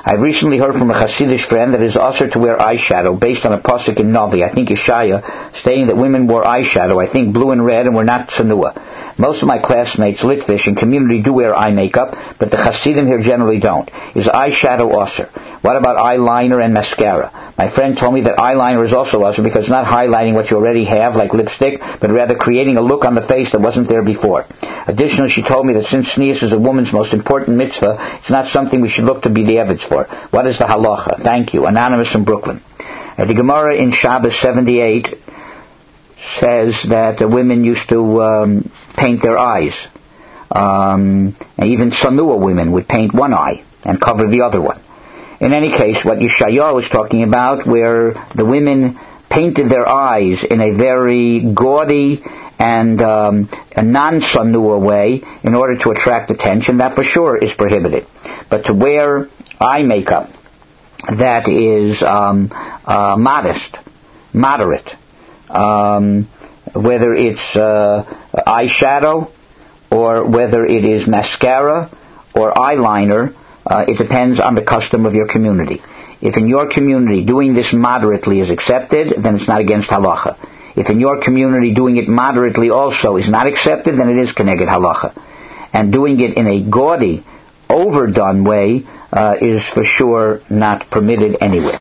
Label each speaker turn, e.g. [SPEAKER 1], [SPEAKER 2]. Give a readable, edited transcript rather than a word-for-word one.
[SPEAKER 1] I've recently heard from a Hasidic friend that it is usher to wear eyeshadow based on a pasuk in Navi, I think Yeshaya, stating that women wore eyeshadow, I think blue and red, and were not tsanua. Most of my classmates, Litvish, and community do wear eye makeup, but the Hasidim here generally don't. Is eyeshadow usher? What about eyeliner and mascara? My friend told me that eyeliner is also usher because it's not highlighting what you already have, like lipstick, but rather creating a look on the face that wasn't there before. Additionally, she told me that since sneeze is a woman's most important mitzvah, it's not something we should look to be the evids for. What is the halacha? Thank you. Anonymous from Brooklyn. The Gemara in Shabbos 78 says that women used to paint their eyes. And even Sanua women would paint one eye and cover the other one. In any case, what Yeshayahu is talking about, where the women painted their eyes in a very gaudy and a non-Sanua way in order to attract attention, that for sure is prohibited. But to wear eye makeup that is modest, moderate, whether it's eyeshadow or whether it is mascara or eyeliner, it depends on the custom of your community. If in your community doing this moderately is accepted, then it's not against halacha. If in your community doing it moderately also is not accepted, then it is keneged halacha. And doing it in a gaudy, overdone way is for sure not permitted anywhere.